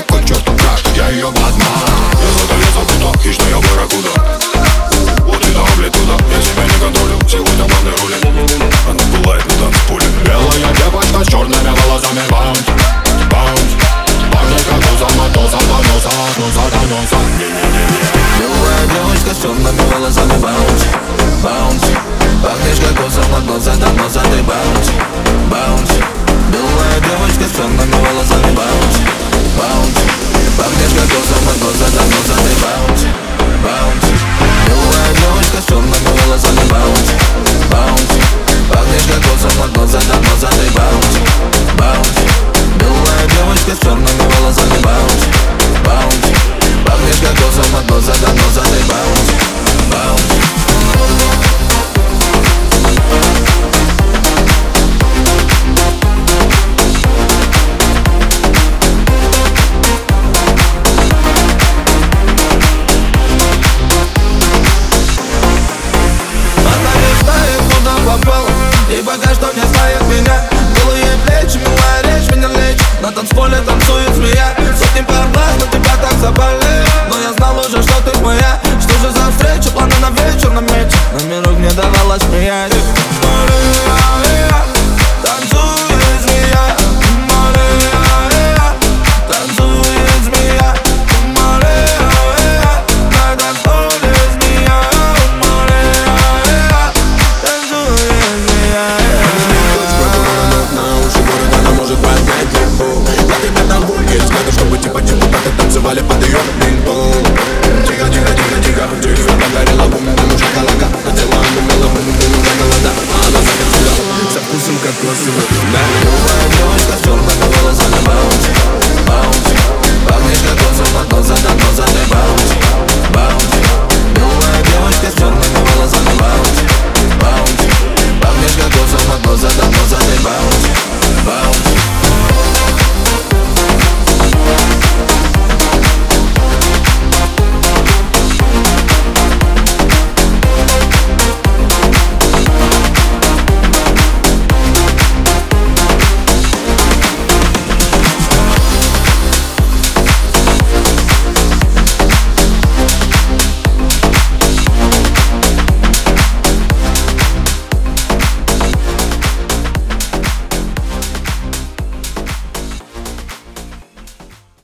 какой к черту брак, я ее Батман. Я запутал, хищная барракуда. Вот и дам туда, я себя не контролю. Сегодня главный рулит, она пылает на танцполе. Белая девочка с черными волосами. Баунс, баунс, пахнет как носа до носа, носа до носа. Белая девочка с черными волосами. Баунс, баунс, пахнешь как носа до носа. Ты баунс, баунс. Белая девочка с черными волосами. Баунс, баунс, пахнешь как носа до носа. Ты баунс, баунс. Белая девочка с черными волосами. Баунс, баунс, пахнешь как носа до носа. Ты баунс, баунс. Белая девочка с черными волосами. Баунс.